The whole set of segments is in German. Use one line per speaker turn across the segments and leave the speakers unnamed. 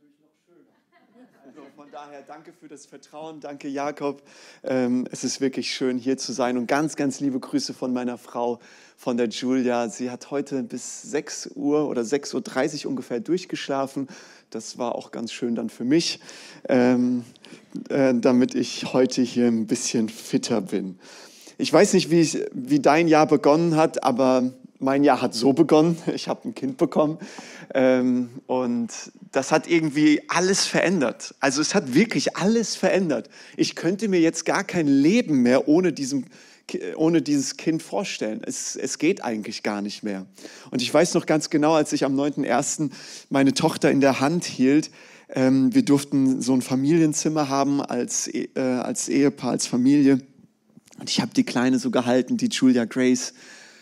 natürlich noch schöner. Also von daher danke für das Vertrauen, danke Jakob. Es ist wirklich schön, hier zu sein und ganz, ganz liebe Grüße von meiner Frau, von der Julia. Sie hat heute bis 6 Uhr oder 6:30 Uhr ungefähr durchgeschlafen. Das war auch ganz schön dann für mich, damit ich heute hier ein bisschen fitter bin. Ich weiß nicht, wie dein Jahr begonnen hat, aber mein Jahr hat so begonnen. Ich habe ein Kind bekommen und das hat irgendwie alles verändert. Also es hat wirklich alles verändert. Ich könnte mir jetzt gar kein Leben mehr ohne dieses Kind vorstellen. Es geht eigentlich gar nicht mehr. Und ich weiß noch ganz genau, als ich am 9.1. meine Tochter in der Hand hielt, wir durften so ein Familienzimmer haben als Ehepaar, als Familie. Und ich habe die Kleine so gehalten, die Julia Grace.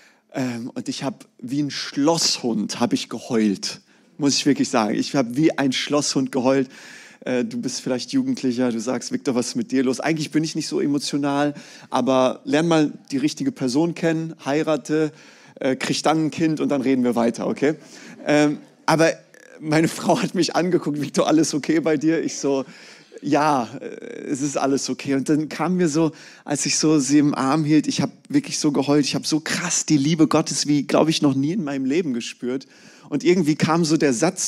Und ich habe wie ein Schlosshund habe ich geheult, muss ich wirklich sagen. Ich habe wie ein Schlosshund geheult. Du bist vielleicht Jugendlicher, du sagst, Victor, was ist mit dir los? Eigentlich bin ich nicht so emotional, aber lern mal die richtige Person kennen, heirate, krieg dann ein Kind und dann reden wir weiter, okay? Aber meine Frau hat mich angeguckt, Victor, alles okay bei dir? Ich so, ja, es ist alles okay. Und dann kam mir so, als ich so sie im Arm hielt, ich habe wirklich so geheult, ich habe so krass die Liebe Gottes wie, glaube ich, noch nie in meinem Leben gespürt. Und irgendwie kam so der Satz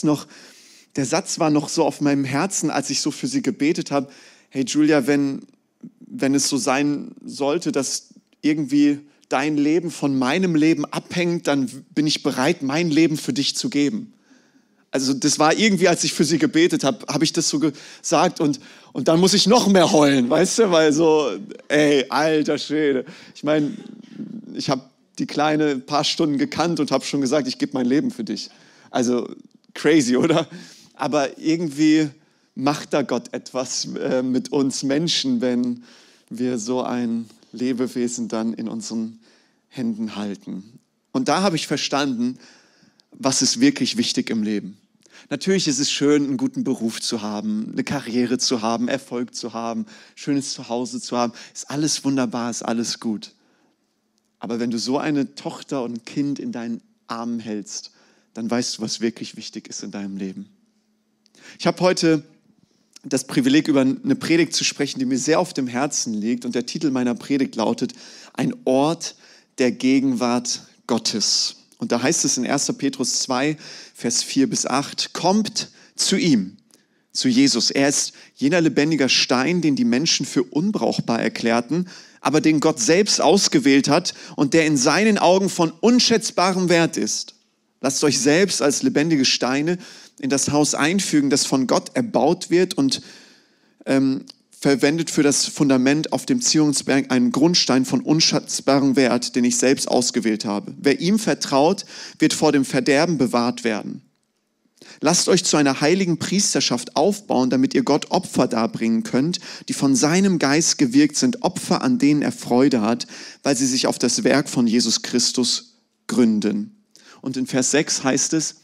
war noch so auf meinem Herzen, als ich so für sie gebetet habe, hey Julia, wenn es so sein sollte, dass irgendwie dein Leben von meinem Leben abhängt, dann bin ich bereit, mein Leben für dich zu geben. Also das war irgendwie, als ich für sie gebetet habe, habe ich das so gesagt und dann muss ich noch mehr heulen, weißt du, weil so, ey, alter Schwede. Ich meine, ich habe die Kleine ein paar Stunden gekannt und habe schon gesagt, ich gebe mein Leben für dich. Also crazy, oder? Aber irgendwie macht da Gott etwas mit uns Menschen, wenn wir so ein Lebewesen dann in unseren Händen halten. Und da habe ich verstanden, was ist wirklich wichtig im Leben. Natürlich ist es schön, einen guten Beruf zu haben, eine Karriere zu haben, Erfolg zu haben, schönes Zuhause zu haben. Ist alles wunderbar, ist alles gut. Aber wenn du so eine Tochter und ein Kind in deinen Armen hältst, dann weißt du, was wirklich wichtig ist in deinem Leben. Ich habe heute das Privileg, über eine Predigt zu sprechen, die mir sehr auf dem Herzen liegt. Und der Titel meiner Predigt lautet, ein Ort der Gegenwart Gottes. Und da heißt es in 1. Petrus 2, Vers 4-8, kommt zu ihm, zu Jesus. Er ist jener lebendiger Stein, den die Menschen für unbrauchbar erklärten, aber den Gott selbst ausgewählt hat und der in seinen Augen von unschätzbarem Wert ist. Lasst euch selbst als lebendige Steine in das Haus einfügen, das von Gott erbaut wird und verwendet für das Fundament auf dem Zionsberg einen Grundstein von unschätzbarem Wert, den ich selbst ausgewählt habe. Wer ihm vertraut, wird vor dem Verderben bewahrt werden. Lasst euch zu einer heiligen Priesterschaft aufbauen, damit ihr Gott Opfer darbringen könnt, die von seinem Geist gewirkt sind, Opfer, an denen er Freude hat, weil sie sich auf das Werk von Jesus Christus gründen. Und in Vers 6 heißt es,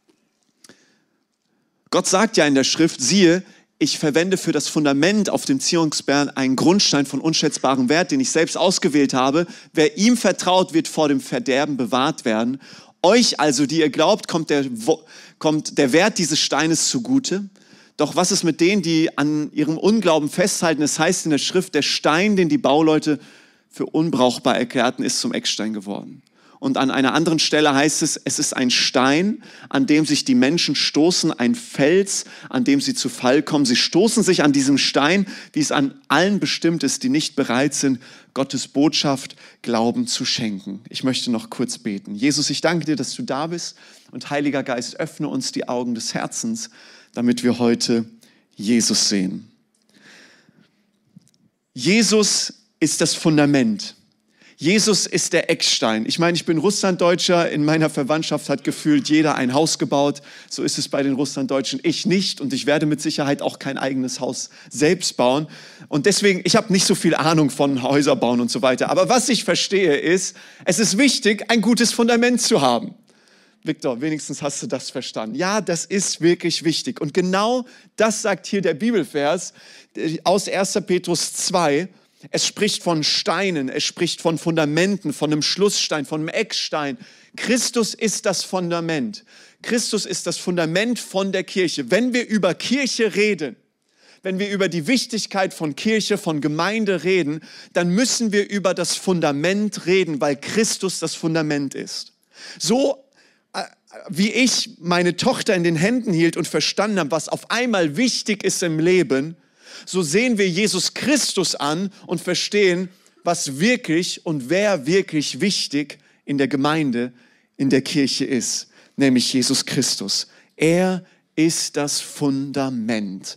Gott sagt ja in der Schrift, siehe, ich verwende für das Fundament auf dem Zionsberg einen Grundstein von unschätzbarem Wert, den ich selbst ausgewählt habe. Wer ihm vertraut, wird vor dem Verderben bewahrt werden. Euch also, die ihr glaubt, kommt der Wert dieses Steines zugute. Doch was ist mit denen, die an ihrem Unglauben festhalten? Es heißt in der Schrift, der Stein, den die Bauleute für unbrauchbar erklärten, ist zum Eckstein geworden. Und an einer anderen Stelle heißt es, es ist ein Stein, an dem sich die Menschen stoßen, ein Fels, an dem sie zu Fall kommen. Sie stoßen sich an diesem Stein, wie es an allen bestimmt ist, die nicht bereit sind, Gottes Botschaft Glauben zu schenken. Ich möchte noch kurz beten. Jesus, ich danke dir, dass du da bist und Heiliger Geist, öffne uns die Augen des Herzens, damit wir heute Jesus sehen. Jesus ist das Fundament. Jesus ist der Eckstein. Ich meine, ich bin Russlanddeutscher. In meiner Verwandtschaft hat gefühlt jeder ein Haus gebaut. So ist es bei den Russlanddeutschen. Ich nicht. Und ich werde mit Sicherheit auch kein eigenes Haus selbst bauen. Und deswegen, ich habe nicht so viel Ahnung von Häuser bauen und so weiter. Aber was ich verstehe ist, es ist wichtig, ein gutes Fundament zu haben. Victor, wenigstens hast du das verstanden. Ja, das ist wirklich wichtig. Und genau das sagt hier der Bibelvers aus 1. Petrus 2. Es spricht von Steinen, es spricht von Fundamenten, von einem Schlussstein, von einem Eckstein. Christus ist das Fundament. Christus ist das Fundament von der Kirche. Wenn wir über Kirche reden, wenn wir über die Wichtigkeit von Kirche, von Gemeinde reden, dann müssen wir über das Fundament reden, weil Christus das Fundament ist. So wie ich meine Tochter in den Händen hielt und verstanden habe, was auf einmal wichtig ist im Leben, so sehen wir Jesus Christus an und verstehen, was wirklich und wer wirklich wichtig in der Gemeinde, in der Kirche ist, nämlich Jesus Christus. Er ist das Fundament.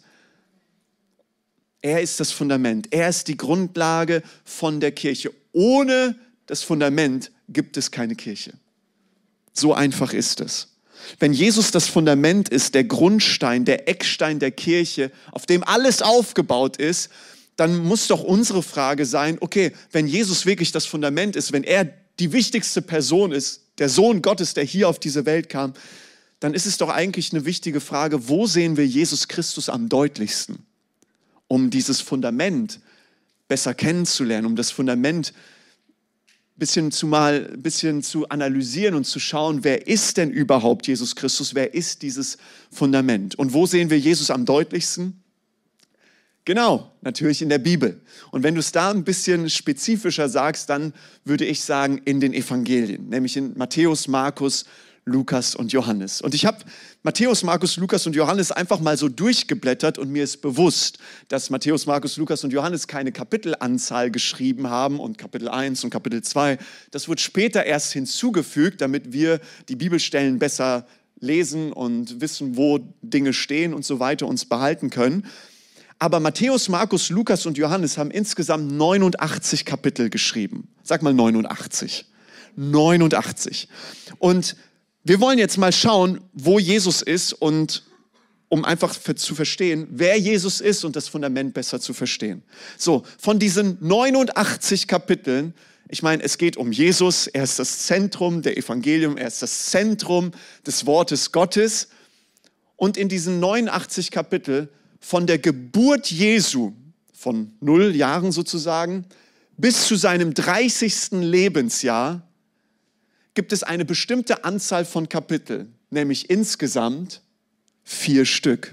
Er ist das Fundament. Er ist die Grundlage von der Kirche. Ohne das Fundament gibt es keine Kirche. So einfach ist es. Wenn Jesus das Fundament ist, der Grundstein, der Eckstein der Kirche, auf dem alles aufgebaut ist, dann muss doch unsere Frage sein, okay, wenn Jesus wirklich das Fundament ist, wenn er die wichtigste Person ist, der Sohn Gottes, der hier auf diese Welt kam, dann ist es doch eigentlich eine wichtige Frage, wo sehen wir Jesus Christus am deutlichsten? Um dieses Fundament besser kennenzulernen, um das Fundament bisschen zu analysieren und zu schauen, wer ist denn überhaupt Jesus Christus, wer ist dieses Fundament? Und wo sehen wir Jesus am deutlichsten? Genau, natürlich in der Bibel. Und wenn du es da ein bisschen spezifischer sagst, dann würde ich sagen in den Evangelien, nämlich in Matthäus, Markus, Lukas und Johannes. Und ich habe Matthäus, Markus, Lukas und Johannes einfach mal so durchgeblättert und mir ist bewusst, dass Matthäus, Markus, Lukas und Johannes keine Kapitelanzahl geschrieben haben und Kapitel 1 und Kapitel 2. Das wird später erst hinzugefügt, damit wir die Bibelstellen besser lesen und wissen, wo Dinge stehen und so weiter uns behalten können. Aber Matthäus, Markus, Lukas und Johannes haben insgesamt 89 Kapitel geschrieben. Sag mal 89. 89. Und wir wollen jetzt mal schauen, wo Jesus ist und um einfach zu verstehen, wer Jesus ist und das Fundament besser zu verstehen. So, von diesen 89 Kapiteln, ich meine, es geht um Jesus, er ist das Zentrum der Evangelium, er ist das Zentrum des Wortes Gottes. Und in diesen 89 Kapiteln, von der Geburt Jesu, von 0 Jahren sozusagen, bis zu seinem 30. Lebensjahr, gibt es eine bestimmte Anzahl von Kapiteln, nämlich insgesamt 4 Stück.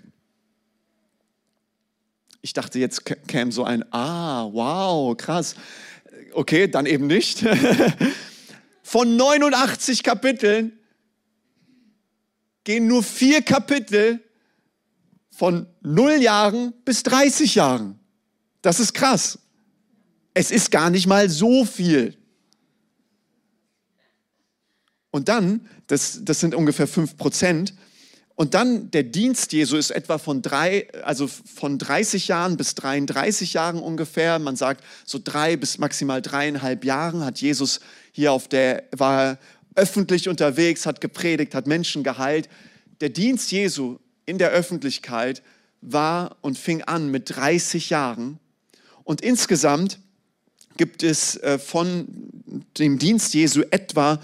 Ich dachte, jetzt käme so ein, wow, krass. Okay, dann eben nicht. Von 89 Kapiteln gehen nur 4 Kapitel von 0 Jahren bis 30 Jahren. Das ist krass. Es ist gar nicht mal so viel. Und dann, das sind ungefähr 5%, und dann der Dienst Jesu ist etwa von 30 Jahren bis 33 Jahren ungefähr. Man sagt, so 3 bis maximal 3,5 Jahren hat Jesus hier war öffentlich unterwegs, hat gepredigt, hat Menschen geheilt. Der Dienst Jesu in der Öffentlichkeit war und fing an mit 30 Jahren. Und insgesamt gibt es von dem Dienst Jesu etwa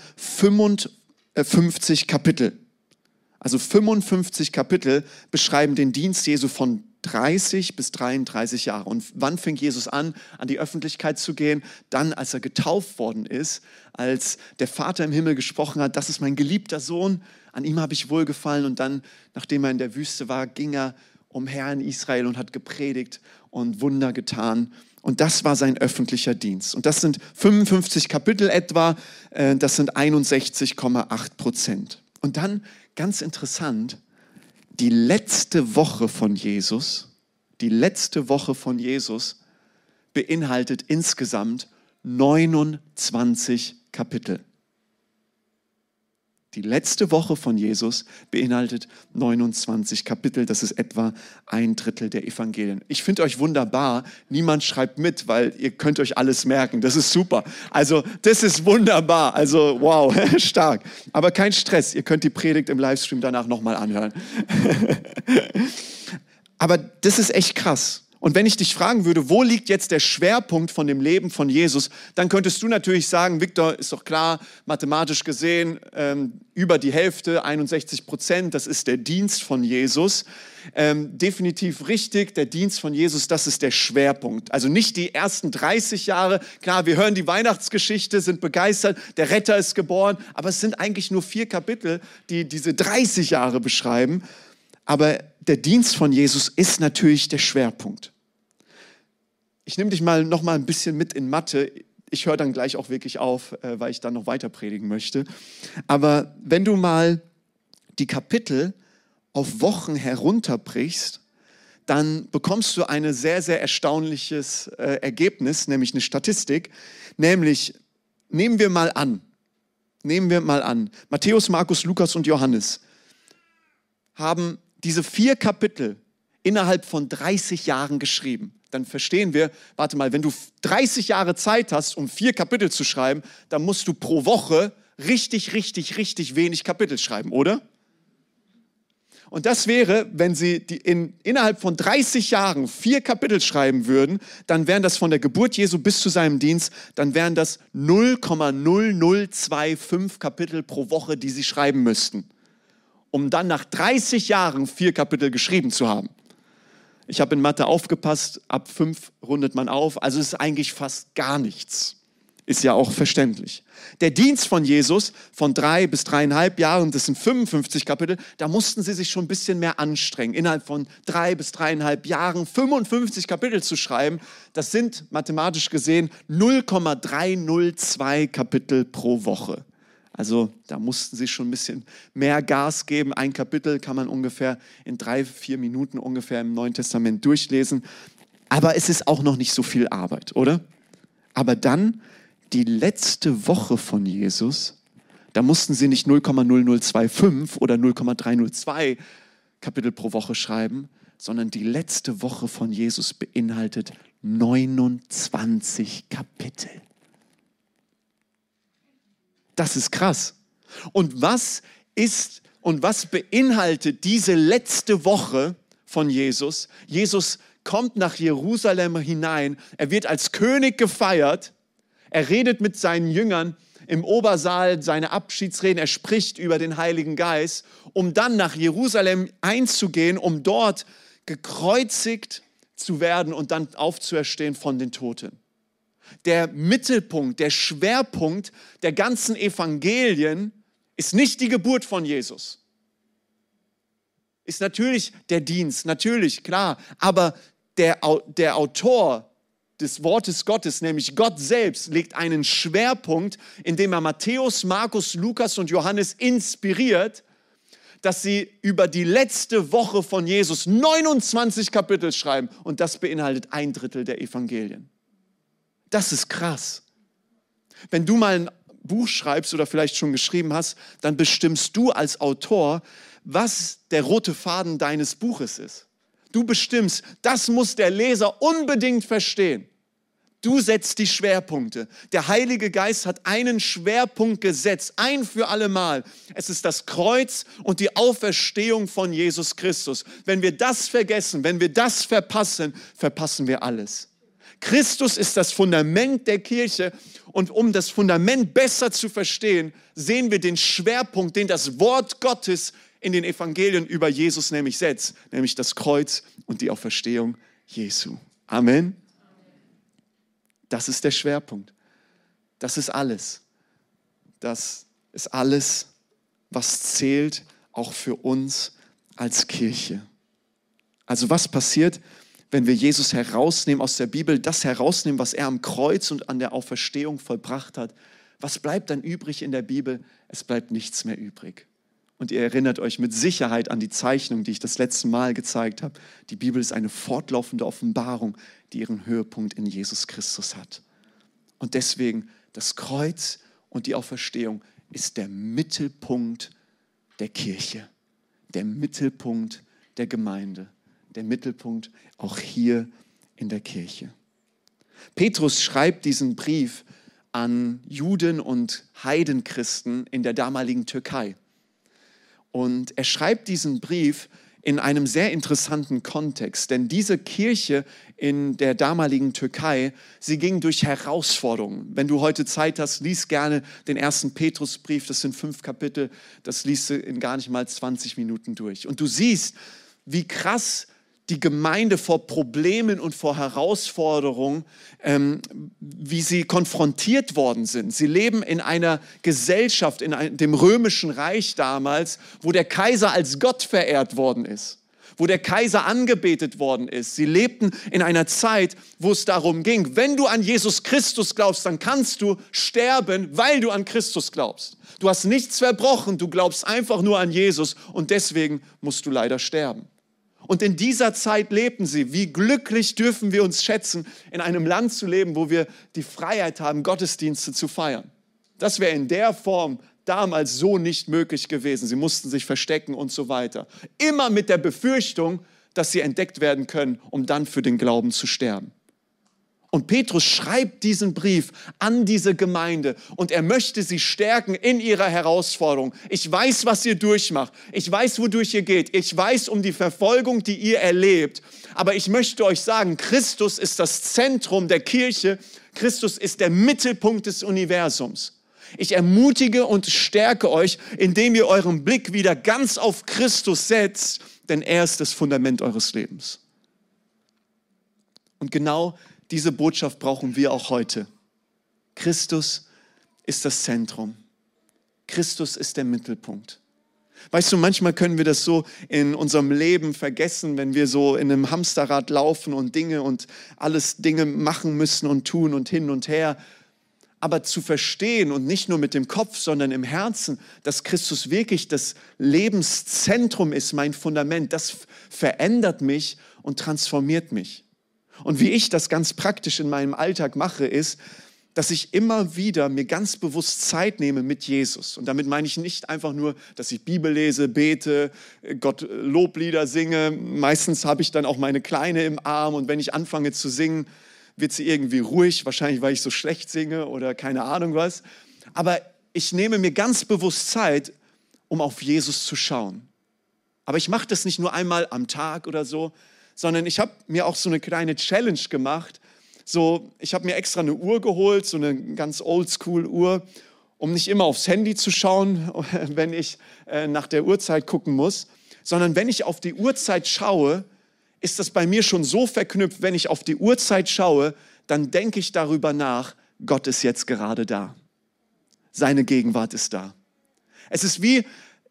55 Kapitel. Also 55 Kapitel beschreiben den Dienst Jesu von 30 bis 33 Jahre. Und wann fing Jesus an die Öffentlichkeit zu gehen? Dann, als er getauft worden ist, als der Vater im Himmel gesprochen hat, das ist mein geliebter Sohn, an ihm habe ich wohlgefallen. Und dann, nachdem er in der Wüste war, ging er umher in Israel und hat gepredigt und Wunder getan. Und das war sein öffentlicher Dienst. Und das sind 55 Kapitel etwa, das sind 61,8%. Und dann, ganz interessant, die letzte Woche von Jesus beinhaltet insgesamt 29 Kapitel. Die letzte Woche von Jesus beinhaltet 29 Kapitel. Das ist etwa 1/3 der Evangelien. Ich finde euch wunderbar. Niemand schreibt mit, weil ihr könnt euch alles merken. Das ist super. Also das ist wunderbar. Also wow, stark. Aber kein Stress. Ihr könnt die Predigt im Livestream danach nochmal anhören. Aber das ist echt krass. Und wenn ich dich fragen würde, wo liegt jetzt der Schwerpunkt von dem Leben von Jesus, dann könntest du natürlich sagen, Victor, ist doch klar, mathematisch gesehen, über die Hälfte, 61%, das ist der Dienst von Jesus. Definitiv richtig, der Dienst von Jesus, das ist der Schwerpunkt. Also nicht die ersten 30 Jahre, klar, wir hören die Weihnachtsgeschichte, sind begeistert, der Retter ist geboren, aber es sind eigentlich nur 4 Kapitel, die diese 30 Jahre beschreiben. Aber der Dienst von Jesus ist natürlich der Schwerpunkt. Ich nehme dich noch mal ein bisschen mit in Mathe. Ich höre dann gleich auch wirklich auf, weil ich dann noch weiter predigen möchte. Aber wenn du mal die Kapitel auf Wochen herunterbrichst, dann bekommst du ein sehr, sehr erstaunliches Ergebnis, nämlich eine Statistik. Nämlich, nehmen wir mal an, Matthäus, Markus, Lukas und Johannes haben diese 4 Kapitel innerhalb von 30 Jahren geschrieben. Dann verstehen wir, warte mal, wenn du 30 Jahre Zeit hast, um 4 Kapitel zu schreiben, dann musst du pro Woche richtig wenig Kapitel schreiben, oder? Und das wäre, wenn sie innerhalb von 30 Jahren 4 Kapitel schreiben würden, dann wären das von der Geburt Jesu bis zu seinem Dienst, dann wären das 0,0025 Kapitel pro Woche, die sie schreiben müssten, um dann nach 30 Jahren 4 Kapitel geschrieben zu haben. Ich habe in Mathe aufgepasst, ab 5 rundet man auf, also es ist eigentlich fast gar nichts. Ist ja auch verständlich. Der Dienst von Jesus von 3 bis 3,5 Jahren, das sind 55 Kapitel, da mussten sie sich schon ein bisschen mehr anstrengen. Innerhalb von 3 bis 3,5 Jahren 55 Kapitel zu schreiben, das sind mathematisch gesehen 0,302 Kapitel pro Woche. Also da mussten sie schon ein bisschen mehr Gas geben. Ein Kapitel kann man ungefähr in 3-4 Minuten ungefähr im Neuen Testament durchlesen. Aber es ist auch noch nicht so viel Arbeit, oder? Aber dann die letzte Woche von Jesus, da mussten sie nicht 0,0025 oder 0,302 Kapitel pro Woche schreiben, sondern die letzte Woche von Jesus beinhaltet 29 Kapitel. Das ist krass. Und was beinhaltet diese letzte Woche von Jesus? Jesus kommt nach Jerusalem hinein. Er wird als König gefeiert. Er redet mit seinen Jüngern im Obersaal seine Abschiedsreden. Er spricht über den Heiligen Geist, um dann nach Jerusalem einzugehen, um dort gekreuzigt zu werden und dann aufzuerstehen von den Toten. Der Mittelpunkt, der Schwerpunkt der ganzen Evangelien ist nicht die Geburt von Jesus. Ist natürlich der Dienst, natürlich, klar, aber der Autor des Wortes Gottes, nämlich Gott selbst, legt einen Schwerpunkt, indem er Matthäus, Markus, Lukas und Johannes inspiriert, dass sie über die letzte Woche von Jesus 29 Kapitel schreiben und das beinhaltet 1/3 der Evangelien. Das ist krass. Wenn du mal ein Buch schreibst oder vielleicht schon geschrieben hast, dann bestimmst du als Autor, was der rote Faden deines Buches ist. Du bestimmst, das muss der Leser unbedingt verstehen. Du setzt die Schwerpunkte. Der Heilige Geist hat einen Schwerpunkt gesetzt, ein für alle Mal. Es ist das Kreuz und die Auferstehung von Jesus Christus. Wenn wir das vergessen, wenn wir das verpassen, verpassen wir alles. Christus ist das Fundament der Kirche und um das Fundament besser zu verstehen, sehen wir den Schwerpunkt, den das Wort Gottes in den Evangelien über Jesus nämlich setzt, nämlich das Kreuz und die Auferstehung Jesu. Amen. Das ist der Schwerpunkt. Das ist alles. Das ist alles, was zählt, auch für uns als Kirche. Also was passiert, wenn wir Jesus herausnehmen aus der Bibel, das herausnehmen, was er am Kreuz und an der Auferstehung vollbracht hat? Was bleibt dann übrig in der Bibel? Es bleibt nichts mehr übrig. Und ihr erinnert euch mit Sicherheit an die Zeichnung, die ich das letzte Mal gezeigt habe. Die Bibel ist eine fortlaufende Offenbarung, die ihren Höhepunkt in Jesus Christus hat. Und deswegen das Kreuz und die Auferstehung ist der Mittelpunkt der Kirche, der Mittelpunkt der Gemeinde, der Mittelpunkt auch hier in der Kirche. Petrus schreibt diesen Brief an Juden und Heidenchristen in der damaligen Türkei. Und er schreibt diesen Brief in einem sehr interessanten Kontext, denn diese Kirche in der damaligen Türkei, sie ging durch Herausforderungen. Wenn du heute Zeit hast, lies gerne den 1. Petrusbrief, das sind 5 Kapitel, das liest du in gar nicht mal 20 Minuten durch. Und du siehst, wie krass die Gemeinde vor Problemen und vor Herausforderungen, wie sie konfrontiert worden sind. Sie leben in einer Gesellschaft, in dem römischen Reich damals, wo der Kaiser als Gott verehrt worden ist, wo der Kaiser angebetet worden ist. Sie lebten in einer Zeit, wo es darum ging, wenn du an Jesus Christus glaubst, dann kannst du sterben, weil du an Christus glaubst. Du hast nichts verbrochen, du glaubst einfach nur an Jesus und deswegen musst du leider sterben. Und in dieser Zeit lebten sie. Wie glücklich dürfen wir uns schätzen, in einem Land zu leben, wo wir die Freiheit haben, Gottesdienste zu feiern. Das wäre in der Form damals so nicht möglich gewesen. Sie mussten sich verstecken und so weiter. Immer mit der Befürchtung, dass sie entdeckt werden können, um dann für den Glauben zu sterben. Und Petrus schreibt diesen Brief an diese Gemeinde und er möchte sie stärken in ihrer Herausforderung. Ich weiß, was ihr durchmacht. Ich weiß, wodurch ihr geht. Ich weiß um die Verfolgung, die ihr erlebt. Aber ich möchte euch sagen, Christus ist das Zentrum der Kirche. Christus ist der Mittelpunkt des Universums. Ich ermutige und stärke euch, indem ihr euren Blick wieder ganz auf Christus setzt, denn er ist das Fundament eures Lebens. Und genau diese Botschaft brauchen wir auch heute. Christus ist das Zentrum. Christus ist der Mittelpunkt. Weißt du, manchmal können wir das so in unserem Leben vergessen, wenn wir so in einem Hamsterrad laufen und alles Dinge machen müssen und tun und hin und her. Aber zu verstehen und nicht nur mit dem Kopf, sondern im Herzen, dass Christus wirklich das Lebenszentrum ist, mein Fundament, das verändert mich und transformiert mich. Und wie ich das ganz praktisch in meinem Alltag mache, ist, dass ich immer wieder mir ganz bewusst Zeit nehme mit Jesus. Und damit meine ich nicht einfach nur, dass ich Bibel lese, bete, Gott Loblieder singe. Meistens habe ich dann auch meine Kleine im Arm und wenn ich anfange zu singen, wird sie irgendwie ruhig, wahrscheinlich weil ich so schlecht singe oder keine Ahnung was. Aber ich nehme mir ganz bewusst Zeit, um auf Jesus zu schauen. Aber ich mache das nicht nur einmal am Tag oder so, sondern ich habe mir auch so eine kleine Challenge gemacht. Ich habe mir extra eine Uhr geholt, so eine ganz Oldschool-Uhr, um nicht immer aufs Handy zu schauen, wenn ich nach der Uhrzeit gucken muss, sondern wenn ich auf die Uhrzeit schaue, ist das bei mir schon so verknüpft, wenn ich auf die Uhrzeit schaue, dann denke ich darüber nach, Gott ist jetzt gerade da. Seine Gegenwart ist da. Es ist wie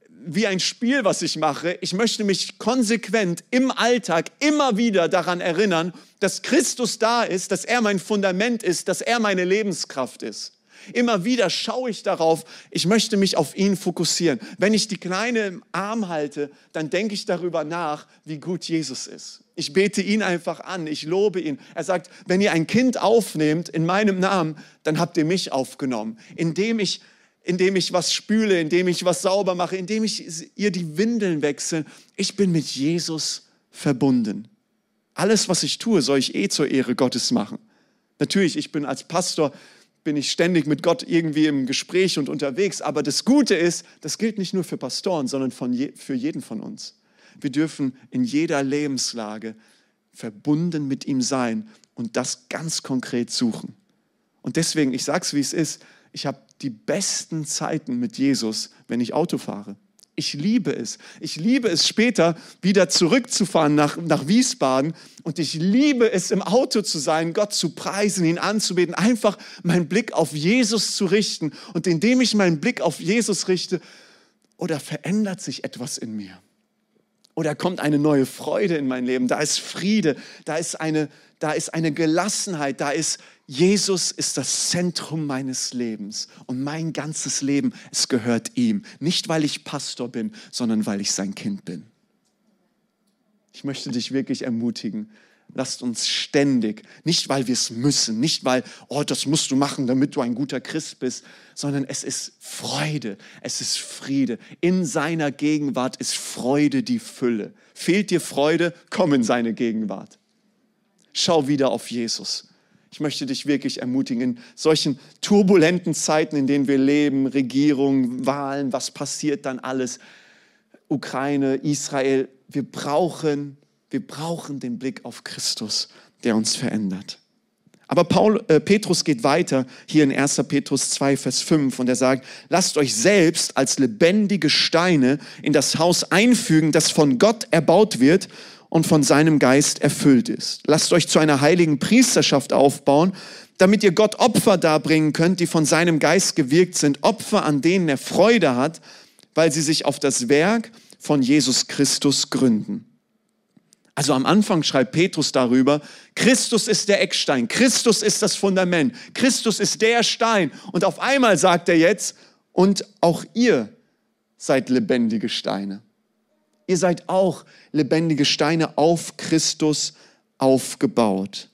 ein Spiel, was ich mache. Ich möchte mich konsequent im Alltag immer wieder daran erinnern, dass Christus da ist, dass er mein Fundament ist, dass er meine Lebenskraft ist. Immer wieder schaue ich darauf, ich möchte mich auf ihn fokussieren. Wenn ich die Kleine im Arm halte, dann denke ich darüber nach, wie gut Jesus ist. Ich bete ihn einfach an, ich lobe ihn. Er sagt, wenn ihr ein Kind aufnehmt in meinem Namen, dann habt ihr mich aufgenommen. Indem ich was spüle, indem ich was sauber mache, indem ich ihr die Windeln wechsle. Ich bin mit Jesus verbunden. Alles, was ich tue, soll ich zur Ehre Gottes machen. Natürlich, ich bin als Pastor, bin ich ständig mit Gott irgendwie im Gespräch und unterwegs. Aber das Gute ist, das gilt nicht nur für Pastoren, sondern für jeden von uns. Wir dürfen in jeder Lebenslage verbunden mit ihm sein und das ganz konkret suchen. Und deswegen, ich sage es, wie es ist, ich habe die besten Zeiten mit Jesus, wenn ich Auto fahre. Ich liebe es. Ich liebe es später, wieder zurückzufahren nach Wiesbaden. Und ich liebe es, im Auto zu sein, Gott zu preisen, ihn anzubeten, einfach meinen Blick auf Jesus zu richten. Und indem ich meinen Blick auf Jesus richte, oder verändert sich etwas in mir. Oder kommt eine neue Freude in mein Leben. Da ist Friede, da ist eine Gelassenheit, Jesus ist das Zentrum meines Lebens. Und mein ganzes Leben, es gehört ihm. Nicht, weil ich Pastor bin, sondern weil ich sein Kind bin. Ich möchte dich wirklich ermutigen. Lasst uns ständig, nicht weil wir es müssen, nicht weil, das musst du machen, damit du ein guter Christ bist, sondern es ist Freude, es ist Friede. In seiner Gegenwart ist Freude die Fülle. Fehlt dir Freude? Komm in seine Gegenwart. Schau wieder auf Jesus. Ich möchte dich wirklich ermutigen, in solchen turbulenten Zeiten, in denen wir leben, Regierung, Wahlen, was passiert dann alles, Ukraine, Israel, wir brauchen den Blick auf Christus, der uns verändert. Aber Petrus geht weiter hier in 1. Petrus 2, Vers 5 und er sagt, lasst euch selbst als lebendige Steine in das Haus einfügen, das von Gott erbaut wird und von seinem Geist erfüllt ist. Lasst euch zu einer heiligen Priesterschaft aufbauen, damit ihr Gott Opfer darbringen könnt, die von seinem Geist gewirkt sind, Opfer, an denen er Freude hat, weil sie sich auf das Werk von Jesus Christus gründen. Also am Anfang schreibt Petrus darüber, Christus ist der Eckstein, Christus ist das Fundament, Christus ist der Stein. Und auf einmal sagt er jetzt, und auch ihr seid lebendige Steine. Ihr seid auch lebendige Steine auf Christus aufgebaut.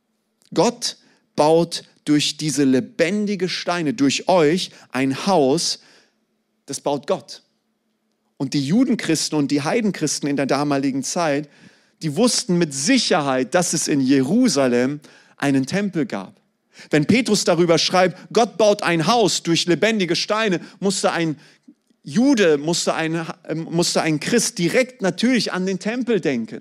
Gott baut durch diese lebendige Steine, durch euch ein Haus, das baut Gott. Und die Judenchristen und die Heidenchristen in der damaligen Zeit, die wussten mit Sicherheit, dass es in Jerusalem einen Tempel gab. Wenn Petrus darüber schreibt, Gott baut ein Haus durch lebendige Steine, musste ein Jude, musste ein Christ direkt natürlich an den Tempel denken.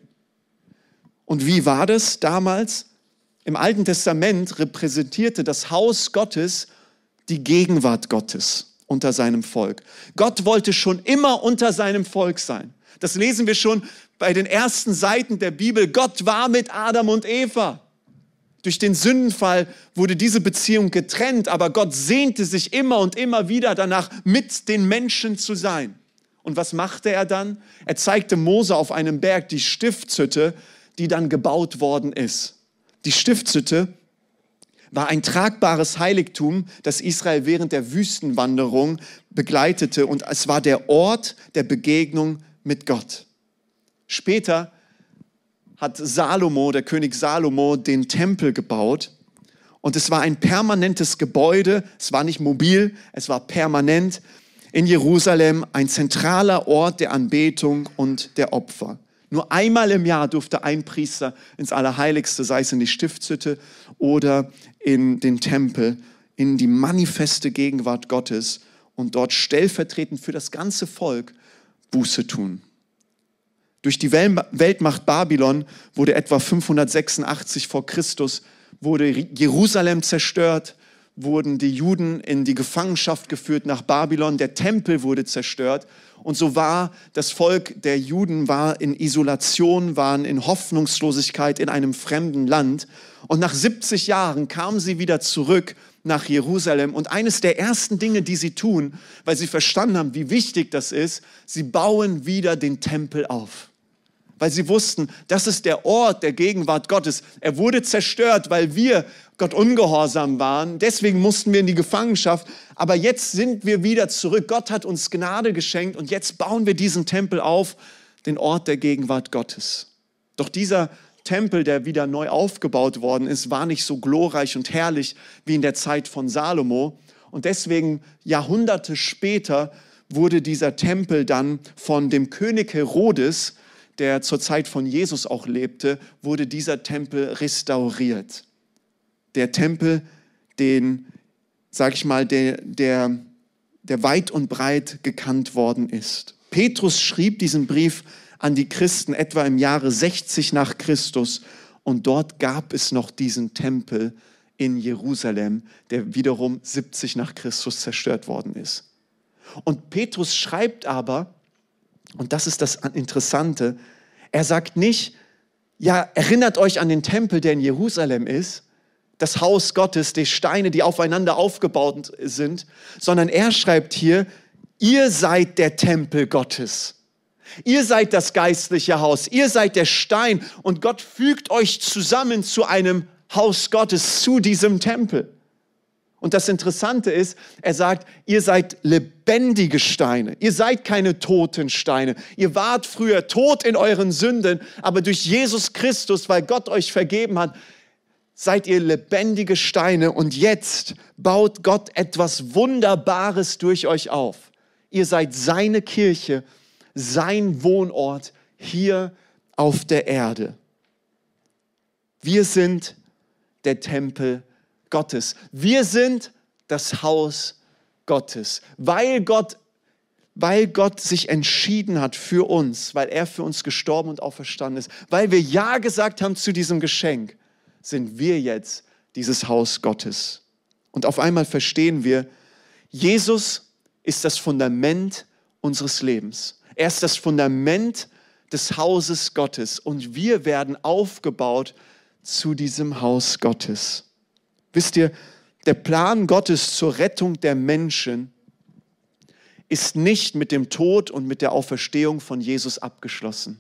Und wie war das damals? Im Alten Testament repräsentierte das Haus Gottes die Gegenwart Gottes unter seinem Volk. Gott wollte schon immer unter seinem Volk sein. Das lesen wir schon bei den ersten Seiten der Bibel. Gott war mit Adam und Eva. Durch den Sündenfall wurde diese Beziehung getrennt, aber Gott sehnte sich immer und immer wieder danach, mit den Menschen zu sein. Und was machte er dann? Er zeigte Mose auf einem Berg die Stiftshütte, die dann gebaut worden ist. Die Stiftshütte war ein tragbares Heiligtum, das Israel während der Wüstenwanderung begleitete, und es war der Ort der Begegnung mit Gott. Später hat der König Salomo, den Tempel gebaut, und es war ein permanentes Gebäude, es war nicht mobil, es war permanent in Jerusalem, ein zentraler Ort der Anbetung und der Opfer. Nur einmal im Jahr durfte ein Priester ins Allerheiligste, sei es in die Stiftshütte oder in den Tempel, in die manifeste Gegenwart Gottes und dort stellvertretend für das ganze Volk Buße tun. Durch die Weltmacht Babylon wurde etwa 586 vor Christus wurde Jerusalem zerstört, wurden die Juden in die Gefangenschaft geführt nach Babylon, der Tempel wurde zerstört und so war das Volk der Juden war in Isolation, waren in Hoffnungslosigkeit in einem fremden Land und nach 70 Jahren kamen sie wieder zurück nach Jerusalem und eines der ersten Dinge, die sie tun, weil sie verstanden haben, wie wichtig das ist, sie bauen wieder den Tempel auf. Weil sie wussten, das ist der Ort der Gegenwart Gottes. Er wurde zerstört, weil wir Gott ungehorsam waren. Deswegen mussten wir in die Gefangenschaft. Aber jetzt sind wir wieder zurück. Gott hat uns Gnade geschenkt und jetzt bauen wir diesen Tempel auf, den Ort der Gegenwart Gottes. Doch dieser Tempel, der wieder neu aufgebaut worden ist, war nicht so glorreich und herrlich wie in der Zeit von Salomo. Und deswegen, Jahrhunderte später, wurde dieser Tempel dann von dem König Herodes, der zur Zeit von Jesus auch lebte, wurde dieser Tempel restauriert. Der Tempel, den, sag ich mal, der weit und breit gekannt worden ist. Petrus schrieb diesen Brief an die Christen etwa im Jahre 60 nach Christus und dort gab es noch diesen Tempel in Jerusalem, der wiederum 70 nach Christus zerstört worden ist. Und Petrus schreibt aber, und das ist das Interessante, er sagt nicht, ja, erinnert euch an den Tempel, der in Jerusalem ist, das Haus Gottes, die Steine, die aufeinander aufgebaut sind, sondern er schreibt hier, ihr seid der Tempel Gottes. Ihr seid das geistliche Haus, ihr seid der Stein und Gott fügt euch zusammen zu einem Haus Gottes, zu diesem Tempel. Und das Interessante ist, er sagt, ihr seid lebendige Steine. Ihr seid keine toten Steine. Ihr wart früher tot in euren Sünden, aber durch Jesus Christus, weil Gott euch vergeben hat, seid ihr lebendige Steine und jetzt baut Gott etwas Wunderbares durch euch auf. Ihr seid seine Kirche, sein Wohnort hier auf der Erde. Wir sind der Tempel Gottes. Wir sind das Haus Gottes, weil Gott weil Gott sich entschieden hat für uns, weil er für uns gestorben und auferstanden ist, weil wir Ja gesagt haben zu diesem Geschenk, sind wir jetzt dieses Haus Gottes. Und auf einmal verstehen wir, Jesus ist das Fundament unseres Lebens. Er ist das Fundament des Hauses Gottes und wir werden aufgebaut zu diesem Haus Gottes. Wisst ihr, der Plan Gottes zur Rettung der Menschen ist nicht mit dem Tod und mit der Auferstehung von Jesus abgeschlossen.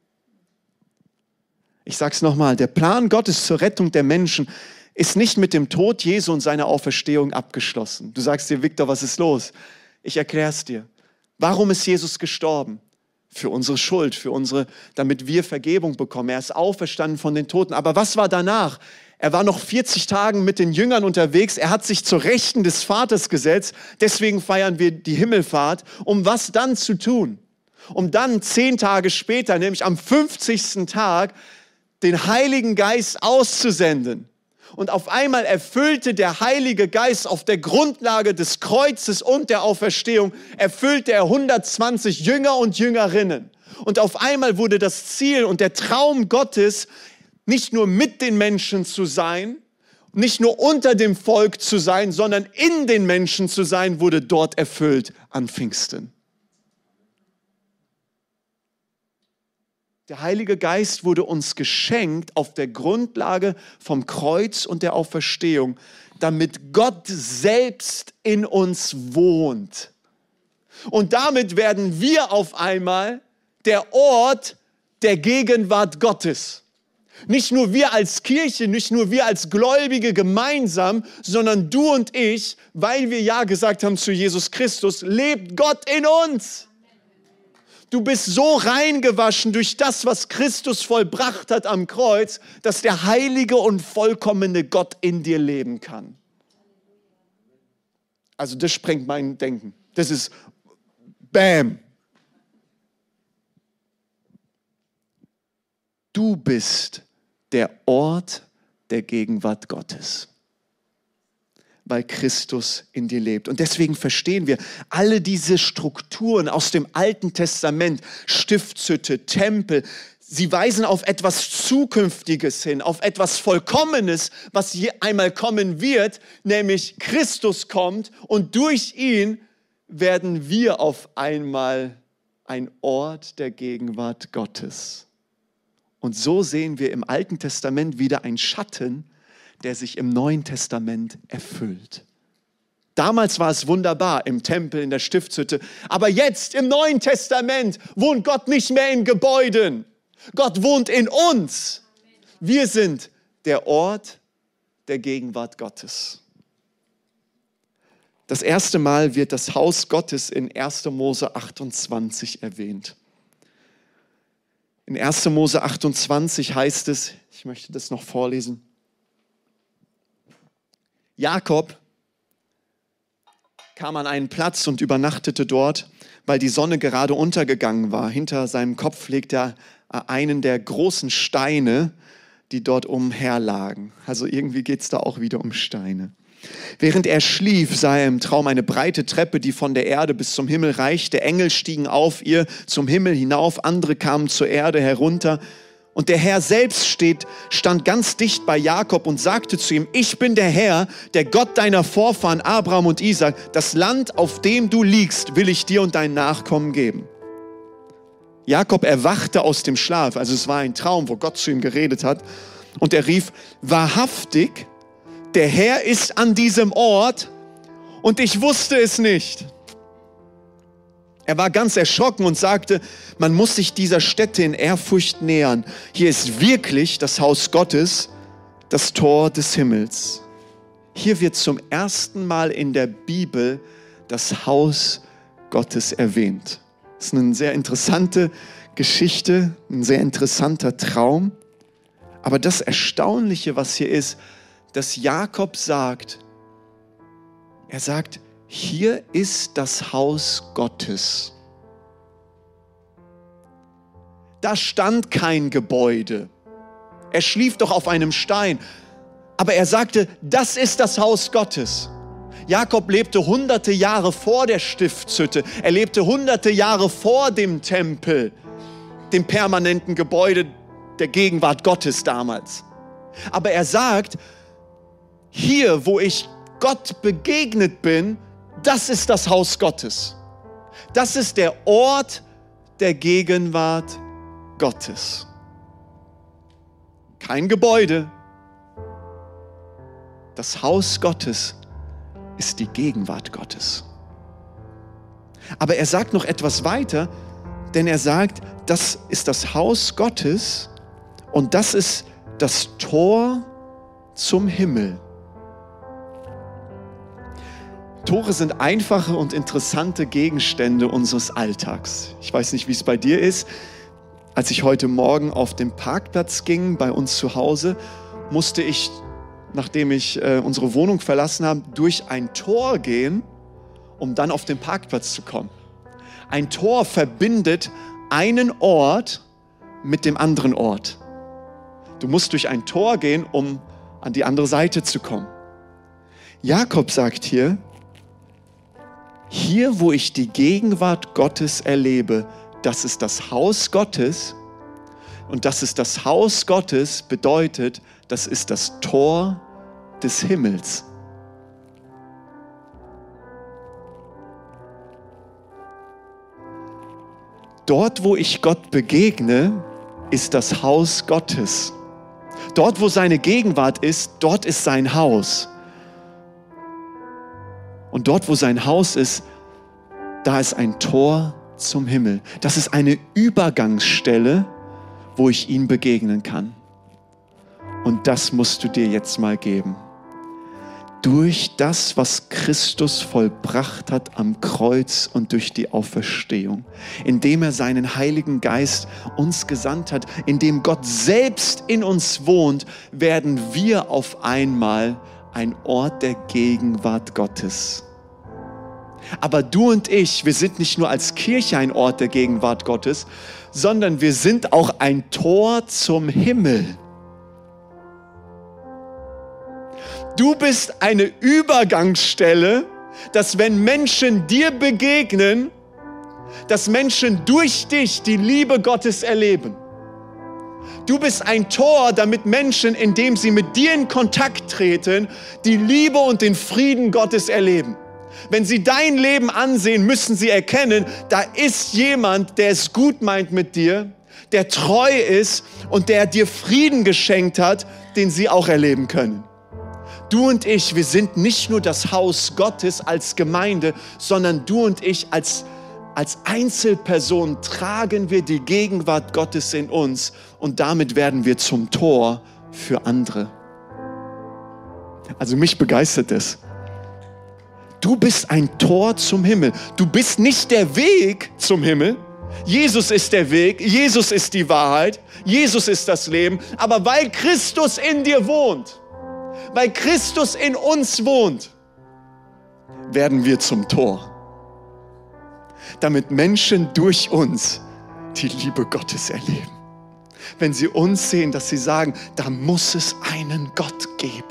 Ich sage es nochmal, der Plan Gottes zur Rettung der Menschen ist nicht mit dem Tod Jesu und seiner Auferstehung abgeschlossen. Du sagst dir, Victor, was ist los? Ich erkläre es dir. Warum ist Jesus gestorben? Für unsere Schuld, damit wir Vergebung bekommen. Er ist auferstanden von den Toten. Aber was war danach? Er war noch 40 Tage mit den Jüngern unterwegs. Er hat sich zur Rechten des Vaters gesetzt. Deswegen feiern wir die Himmelfahrt. Um was dann zu tun? Um dann 10 Tage später, nämlich am 50. Tag, den Heiligen Geist auszusenden. Und auf einmal erfüllte der Heilige Geist auf der Grundlage des Kreuzes und der Auferstehung, erfüllte er 120 Jünger und Jüngerinnen. Und auf einmal wurde das Ziel und der Traum Gottes, nicht nur mit den Menschen zu sein, nicht nur unter dem Volk zu sein, sondern in den Menschen zu sein, wurde dort erfüllt an Pfingsten. Der Heilige Geist wurde uns geschenkt auf der Grundlage vom Kreuz und der Auferstehung, damit Gott selbst in uns wohnt. Und damit werden wir auf einmal der Ort der Gegenwart Gottes. Nicht nur wir als Kirche, nicht nur wir als Gläubige gemeinsam, sondern du und ich, weil wir Ja gesagt haben zu Jesus Christus, lebt Gott in uns. Du bist so reingewaschen durch das, was Christus vollbracht hat am Kreuz, dass der heilige und vollkommene Gott in dir leben kann. Also das sprengt mein Denken. Das ist Bam. Du bist der Ort der Gegenwart Gottes, weil Christus in dir lebt. Und deswegen verstehen wir alle diese Strukturen aus dem Alten Testament, Stiftshütte, Tempel, sie weisen auf etwas Zukünftiges hin, auf etwas Vollkommenes, was einmal kommen wird, nämlich Christus kommt und durch ihn werden wir auf einmal ein Ort der Gegenwart Gottes. Und so sehen wir im Alten Testament wieder einen Schatten, der sich im Neuen Testament erfüllt. Damals war es wunderbar im Tempel, in der Stiftshütte. Aber jetzt im Neuen Testament wohnt Gott nicht mehr in Gebäuden. Gott wohnt in uns. Wir sind der Ort der Gegenwart Gottes. Das erste Mal wird das Haus Gottes in 1. Mose 28 erwähnt. In 1. Mose 28 heißt es, ich möchte das noch vorlesen, Jakob kam an einen Platz und übernachtete dort, weil die Sonne gerade untergegangen war. Hinter seinem Kopf legte er einen der großen Steine, die dort umherlagen. Also irgendwie geht es da auch wieder um Steine. Während er schlief, sah er im Traum eine breite Treppe, die von der Erde bis zum Himmel reichte. Engel stiegen auf ihr zum Himmel hinauf, andere kamen zur Erde herunter. Und der Herr selbst stand ganz dicht bei Jakob und sagte zu ihm, ich bin der Herr, der Gott deiner Vorfahren Abraham und Isaak. Das Land, auf dem du liegst, will ich dir und deinen Nachkommen geben. Jakob erwachte aus dem Schlaf, also es war ein Traum, wo Gott zu ihm geredet hat. Und er rief, wahrhaftig, der Herr ist an diesem Ort und ich wusste es nicht. Er war ganz erschrocken und sagte, man muss sich dieser Stätte in Ehrfurcht nähern. Hier ist wirklich das Haus Gottes, das Tor des Himmels. Hier wird zum ersten Mal in der Bibel das Haus Gottes erwähnt. Das ist eine sehr interessante Geschichte, ein sehr interessanter Traum. Aber das Erstaunliche, was hier ist, dass Jakob sagt, er sagt, hier ist das Haus Gottes. Da stand kein Gebäude. Er schlief doch auf einem Stein. Aber er sagte, das ist das Haus Gottes. Jakob lebte hunderte Jahre vor der Stiftshütte. Er lebte hunderte Jahre vor dem Tempel, dem permanenten Gebäude der Gegenwart Gottes damals. Aber er sagt, hier, wo ich Gott begegnet bin, das ist das Haus Gottes. Das ist der Ort der Gegenwart Gottes. Kein Gebäude. Das Haus Gottes ist die Gegenwart Gottes. Aber er sagt noch etwas weiter, denn er sagt, das ist das Haus Gottes und das ist das Tor zum Himmel. Tore sind einfache und interessante Gegenstände unseres Alltags. Ich weiß nicht, wie es bei dir ist. Als ich heute Morgen auf den Parkplatz ging, bei uns zu Hause, musste ich, nachdem ich unsere Wohnung verlassen habe, durch ein Tor gehen, um dann auf den Parkplatz zu kommen. Ein Tor verbindet einen Ort mit dem anderen Ort. Du musst durch ein Tor gehen, um an die andere Seite zu kommen. Jakob sagt hier, wo ich die Gegenwart Gottes erlebe, das ist das Haus Gottes. Und das ist das Haus Gottes bedeutet, das ist das Tor des Himmels. Dort, wo ich Gott begegne, ist das Haus Gottes. Dort, wo seine Gegenwart ist, dort ist sein Haus. Und dort, wo sein Haus ist, da ist ein Tor zum Himmel. Das ist eine Übergangsstelle, wo ich ihm begegnen kann. Und das musst du dir jetzt mal geben. Durch das, was Christus vollbracht hat am Kreuz und durch die Auferstehung, indem er seinen Heiligen Geist uns gesandt hat, indem Gott selbst in uns wohnt, werden wir auf einmal ein Ort der Gegenwart Gottes. Aber du und ich, wir sind nicht nur als Kirche ein Ort der Gegenwart Gottes, sondern wir sind auch ein Tor zum Himmel. Du bist eine Übergangsstelle, dass wenn Menschen dir begegnen, dass Menschen durch dich die Liebe Gottes erleben. Du bist ein Tor, damit Menschen, indem sie mit dir in Kontakt treten, die Liebe und den Frieden Gottes erleben. Wenn sie dein Leben ansehen, müssen sie erkennen, da ist jemand, der es gut meint mit dir, der treu ist und der dir Frieden geschenkt hat, den sie auch erleben können. Du und ich, wir sind nicht nur das Haus Gottes als Gemeinde, sondern du und ich als Einzelperson tragen wir die Gegenwart Gottes in uns und damit werden wir zum Tor für andere. Also mich begeistert es. Du bist ein Tor zum Himmel. Du bist nicht der Weg zum Himmel. Jesus ist der Weg, Jesus ist die Wahrheit, Jesus ist das Leben. Aber weil Christus in dir wohnt, weil Christus in uns wohnt, werden wir zum Tor. Damit Menschen durch uns die Liebe Gottes erleben. Wenn sie uns sehen, dass sie sagen, da muss es einen Gott geben.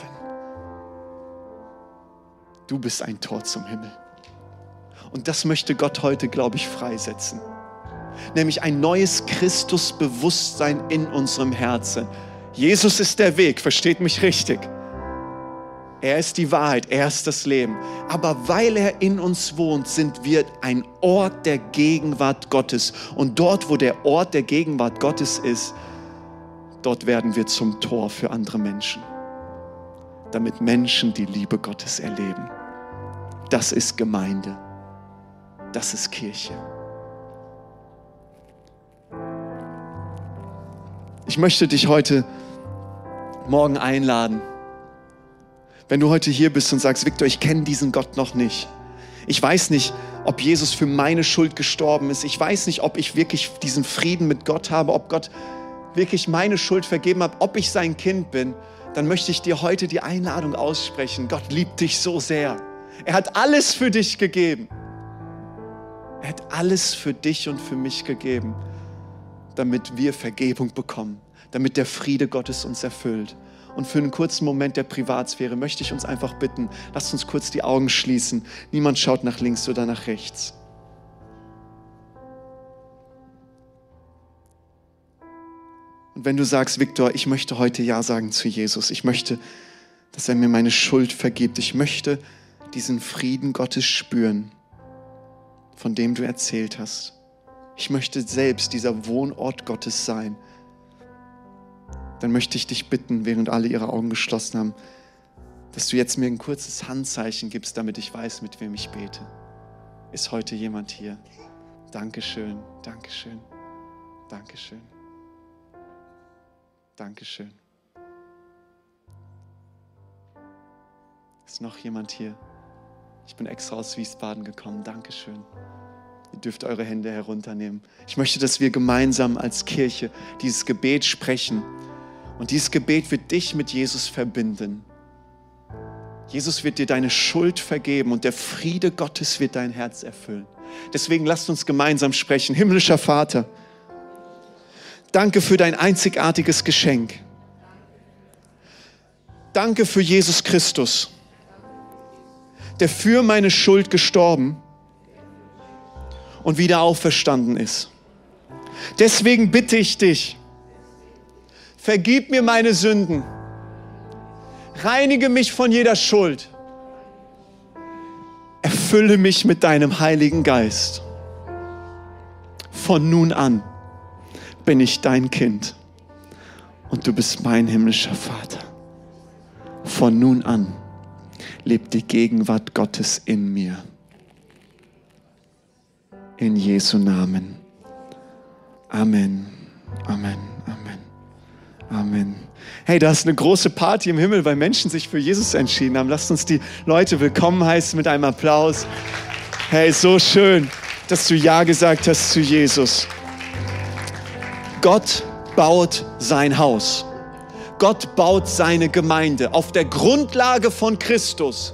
Du bist ein Tor zum Himmel. Und das möchte Gott heute, glaube ich, freisetzen. Nämlich ein neues Christusbewusstsein in unserem Herzen. Jesus ist der Weg, versteht mich richtig. Er ist die Wahrheit, er ist das Leben. Aber weil er in uns wohnt, sind wir ein Ort der Gegenwart Gottes. Und dort, wo der Ort der Gegenwart Gottes ist, dort werden wir zum Tor für andere Menschen. Damit Menschen die Liebe Gottes erleben. Das ist Gemeinde. Das ist Kirche. Ich möchte dich heute Morgen einladen. Wenn du heute hier bist und sagst, Victor, ich kenne diesen Gott noch nicht. Ich weiß nicht, ob Jesus für meine Schuld gestorben ist. Ich weiß nicht, ob ich wirklich diesen Frieden mit Gott habe, ob Gott wirklich meine Schuld vergeben hat, ob ich sein Kind bin. Dann möchte ich dir heute die Einladung aussprechen. Gott liebt dich so sehr. Er hat alles für dich gegeben. Er hat alles für dich und für mich gegeben, damit wir Vergebung bekommen, damit der Friede Gottes uns erfüllt. Und für einen kurzen Moment der Privatsphäre möchte ich uns einfach bitten, lasst uns kurz die Augen schließen. Niemand schaut nach links oder nach rechts. Und wenn du sagst, Viktor, ich möchte heute Ja sagen zu Jesus, ich möchte, dass er mir meine Schuld vergibt, ich möchte diesen Frieden Gottes spüren, von dem du erzählt hast. Ich möchte selbst dieser Wohnort Gottes sein. Dann möchte ich dich bitten, während alle ihre Augen geschlossen haben, dass du jetzt mir ein kurzes Handzeichen gibst, damit ich weiß, mit wem ich bete. Ist heute jemand hier? Dankeschön, Dankeschön, Dankeschön, Dankeschön. Ist noch jemand hier? Ich bin extra aus Wiesbaden gekommen. Dankeschön. Ihr dürft eure Hände herunternehmen. Ich möchte, dass wir gemeinsam als Kirche dieses Gebet sprechen. Und dieses Gebet wird dich mit Jesus verbinden. Jesus wird dir deine Schuld vergeben und der Friede Gottes wird dein Herz erfüllen. Deswegen lasst uns gemeinsam sprechen. Himmlischer Vater, danke für dein einzigartiges Geschenk. Danke für Jesus Christus, der für meine Schuld gestorben und wieder auferstanden ist. Deswegen bitte ich dich, vergib mir meine Sünden, reinige mich von jeder Schuld, erfülle mich mit deinem Heiligen Geist. Von nun an bin ich dein Kind und du bist mein himmlischer Vater. Von nun an lebt die Gegenwart Gottes in mir. In Jesu Namen. Amen. Amen. Amen. Amen. Hey, da ist eine große Party im Himmel, weil Menschen sich für Jesus entschieden haben. Lasst uns die Leute willkommen heißen mit einem Applaus. Hey, so schön, dass du Ja gesagt hast zu Jesus. Gott baut sein Haus. Gott baut seine Gemeinde auf der Grundlage von Christus.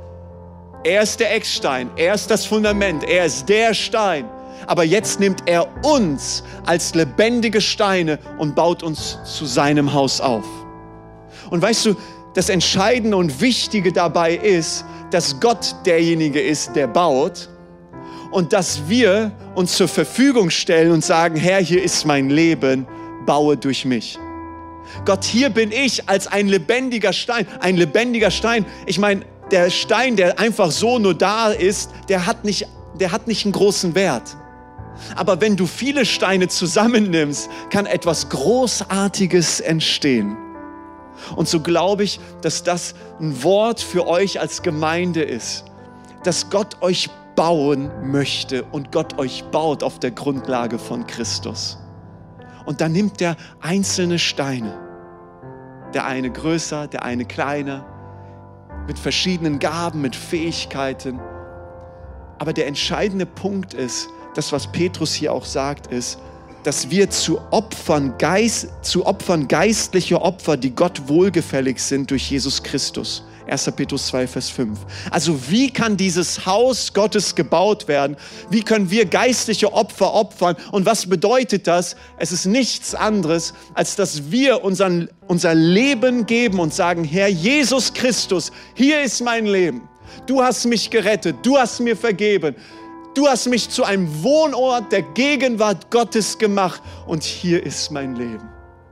Er ist der Eckstein, er ist das Fundament, er ist der Stein. Aber jetzt nimmt er uns als lebendige Steine und baut uns zu seinem Haus auf. Und weißt du, das Entscheidende und Wichtige dabei ist, dass Gott derjenige ist, der baut und dass wir uns zur Verfügung stellen und sagen, Herr, hier ist mein Leben, baue durch mich. Gott, hier bin ich als ein lebendiger Stein. Ein lebendiger Stein, ich meine, der Stein, der einfach so nur da ist, der hat nicht einen großen Wert. Aber wenn du viele Steine zusammennimmst, kann etwas Großartiges entstehen. Und so glaube ich, dass das ein Wort für euch als Gemeinde ist, dass Gott euch bauen möchte und Gott euch baut auf der Grundlage von Christus. Und dann nimmt er einzelne Steine, der eine größer, der eine kleiner, mit verschiedenen Gaben, mit Fähigkeiten. Aber der entscheidende Punkt ist, das, was Petrus hier auch sagt, ist, dass wir zu Opfern geistliche Opfer, die Gott wohlgefällig sind durch Jesus Christus. 1. Petrus 2, Vers 5. Also wie kann dieses Haus Gottes gebaut werden? Wie können wir geistliche Opfer opfern? Und was bedeutet das? Es ist nichts anderes, als dass wir unser Leben geben und sagen, Herr Jesus Christus, hier ist mein Leben. Du hast mich gerettet, du hast mir vergeben. Du hast mich zu einem Wohnort der Gegenwart Gottes gemacht und hier ist mein Leben.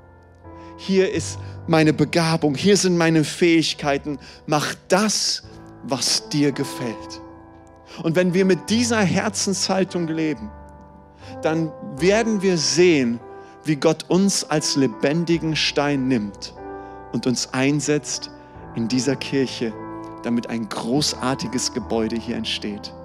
Hier ist meine Begabung, hier sind meine Fähigkeiten. Mach das, was dir gefällt. Und wenn wir mit dieser Herzenshaltung leben, dann werden wir sehen, wie Gott uns als lebendigen Stein nimmt und uns einsetzt in dieser Kirche, damit ein großartiges Gebäude hier entsteht.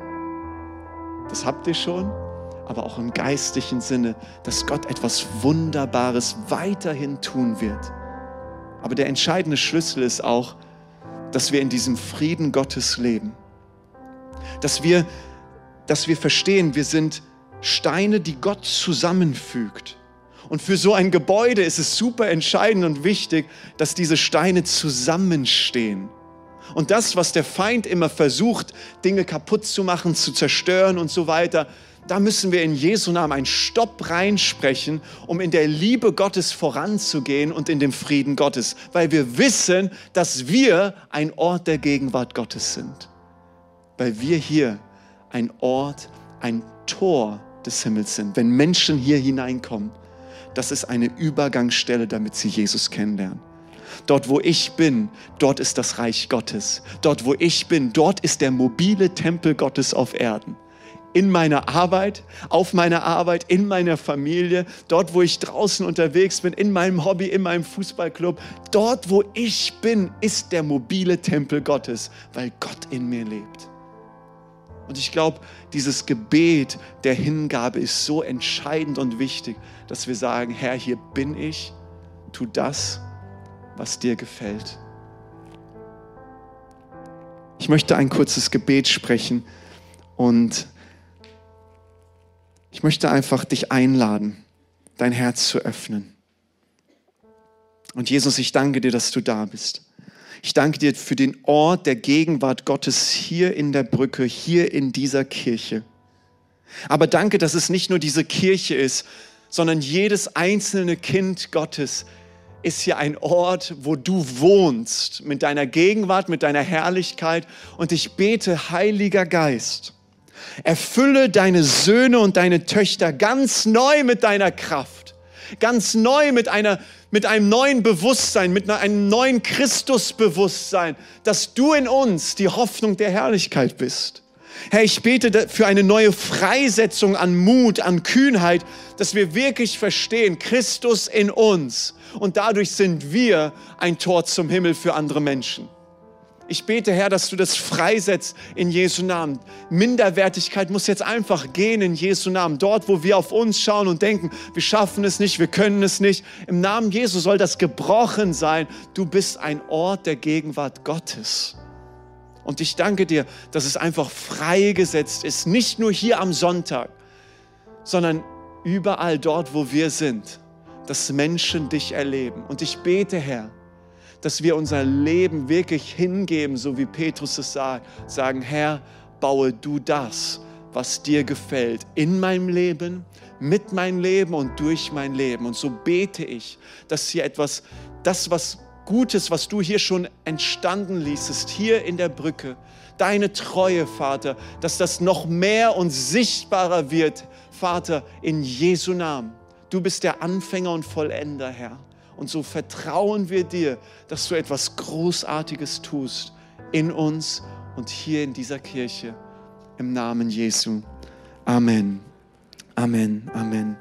Das habt ihr schon, aber auch im geistlichen Sinne, dass Gott etwas Wunderbares weiterhin tun wird. Aber der entscheidende Schlüssel ist auch, dass wir in diesem Frieden Gottes leben. Dass wir verstehen, wir sind Steine, die Gott zusammenfügt. Und für so ein Gebäude ist es super entscheidend und wichtig, dass diese Steine zusammenstehen. Und das, was der Feind immer versucht, Dinge kaputt zu machen, zu zerstören und so weiter, da müssen wir in Jesu Namen einen Stopp reinsprechen, um in der Liebe Gottes voranzugehen und in dem Frieden Gottes. Weil wir wissen, dass wir ein Ort der Gegenwart Gottes sind. Weil wir hier ein Ort, ein Tor des Himmels sind. Wenn Menschen hier hineinkommen, das ist eine Übergangsstelle, damit sie Jesus kennenlernen. Dort, wo ich bin, dort ist das Reich Gottes. Dort, wo ich bin, dort ist der mobile Tempel Gottes auf Erden. In meiner Arbeit, auf meiner Arbeit, in meiner Familie, dort, wo ich draußen unterwegs bin, in meinem Hobby, in meinem Fußballclub. Dort, wo ich bin, ist der mobile Tempel Gottes, weil Gott in mir lebt. Und ich glaube, dieses Gebet der Hingabe ist so entscheidend und wichtig, dass wir sagen, Herr, hier bin ich, tu das, was dir gefällt. Ich möchte ein kurzes Gebet sprechen und ich möchte einfach dich einladen, dein Herz zu öffnen. Und Jesus, ich danke dir, dass du da bist. Ich danke dir für den Ort der Gegenwart Gottes hier in der Brücke, hier in dieser Kirche. Aber danke, dass es nicht nur diese Kirche ist, sondern jedes einzelne Kind Gottes ist hier ein Ort, wo du wohnst, mit deiner Gegenwart, mit deiner Herrlichkeit. Und ich bete, Heiliger Geist, erfülle deine Söhne und deine Töchter ganz neu mit deiner Kraft, ganz neu mit einem neuen Bewusstsein, mit einem neuen Christusbewusstsein, dass du in uns die Hoffnung der Herrlichkeit bist. Herr, ich bete für eine neue Freisetzung an Mut, an Kühnheit, dass wir wirklich verstehen, Christus in uns und dadurch sind wir ein Tor zum Himmel für andere Menschen. Ich bete, Herr, dass du das freisetzt in Jesu Namen. Minderwertigkeit muss jetzt einfach gehen in Jesu Namen. Dort, wo wir auf uns schauen und denken, wir schaffen es nicht, wir können es nicht. Im Namen Jesu soll das gebrochen sein. Du bist ein Ort der Gegenwart Gottes. Und ich danke dir, dass es einfach freigesetzt ist. Nicht nur hier am Sonntag, sondern überall dort, wo wir sind, dass Menschen dich erleben. Und ich bete, Herr, dass wir unser Leben wirklich hingeben, so wie Petrus es sagt, sagen, Herr, baue du das, was dir gefällt, in meinem Leben, mit meinem Leben und durch mein Leben. Und so bete ich, dass hier das, was Gutes, was du hier schon entstanden ließest, hier in der Brücke, deine Treue, Vater, dass das noch mehr und sichtbarer wird, Vater, in Jesu Namen. Du bist der Anfänger und Vollender, Herr. Und so vertrauen wir dir, dass du etwas Großartiges tust in uns und hier in dieser Kirche. Im Namen Jesu. Amen. Amen. Amen.